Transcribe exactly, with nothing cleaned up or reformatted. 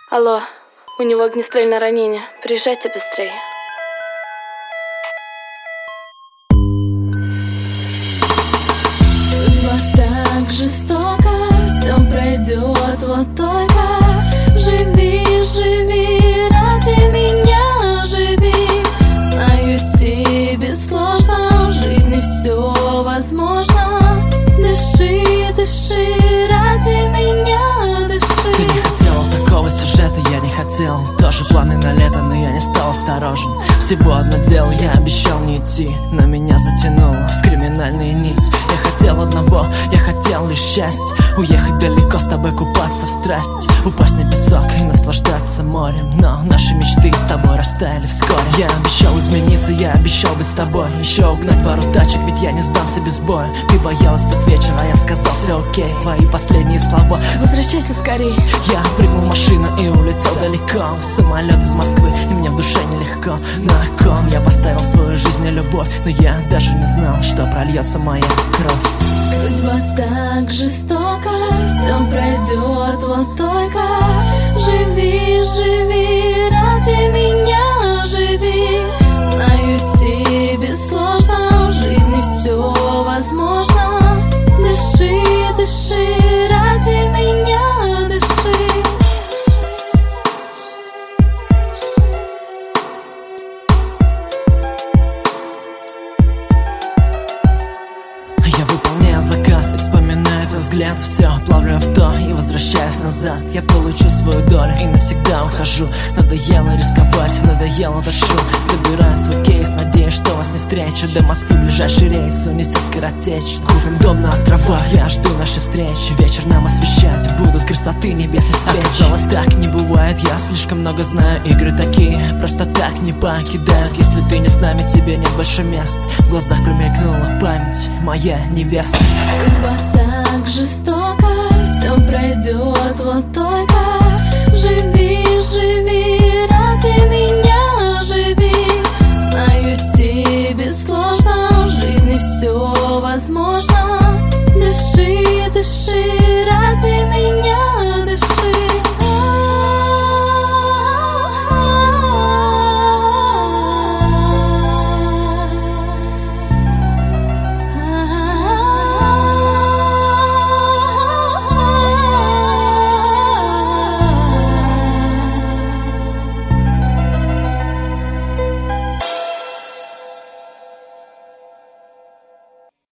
Алло, у него огнестрельное ранение. Приезжайте быстрее. Судьба так жестока, все пройдет, вот только живи, живи, ради меня живи. Знаю, тебе сложно, в жизни все возможно. Дыши, дыши, ради меня дыши. Ты не хотела такого сюжета, я не хотел. Тоже планы на лето, но я не стал осторожен. Всего одно дело, я обещал не идти, но меня затянуло в криминальные нити. Я хотел одного, я хотел лишь счастья. Уехать далеко, с тобой купаться в страсти, упасть на песок и наслаждаться морем. Но наши мечты с тобой растаяли вскоре. Я обещал измениться, я обещал быть с тобой. Еще угнать пару тачек, ведь я не сдамся без боя. Ты боялась тот вечер, а я сказал все окей. Твои последние слова: возвращайся скорей. Я прыгнул в машину и улетел далеко, в самолет из Москвы, и мне в душе нелегко. На кон я поставил свою жизнь и любовь, но я даже не знал, что прольется моя кровь. Судьба так жестока, все пройдет, вот только живи, живи, ради меня живи. Знаю, тебе сложно, в жизни все возможно. Дыши, дыши, ради меня дыши. Я выполняю заказ и вспоминаю твой взгляд. Все, плавлю авто и возвращаюсь назад. Я получу свою долю и навсегда ухожу. Надоело рисковать, надоело дышу. Забираю свой кейс, надеюсь, что вас не встречу. До Москвы ближайший рейс, унесет скоротечь. Купим дом на островах, я жду нашей встречи. Вечер нам освещать будут красоты небесной свечи. Оказалось, так не бывает, я слишком много знаю. Игры такие просто так не покидают. Если ты не с нами, тебе нет больше мест. В глазах промелькнула память, моя невеста. Судьба так жестока, все пройдет, вот только живи, живи, ради меня живи. Знаю, тебе сложно, в жизни все возможно. Дыши, дыши,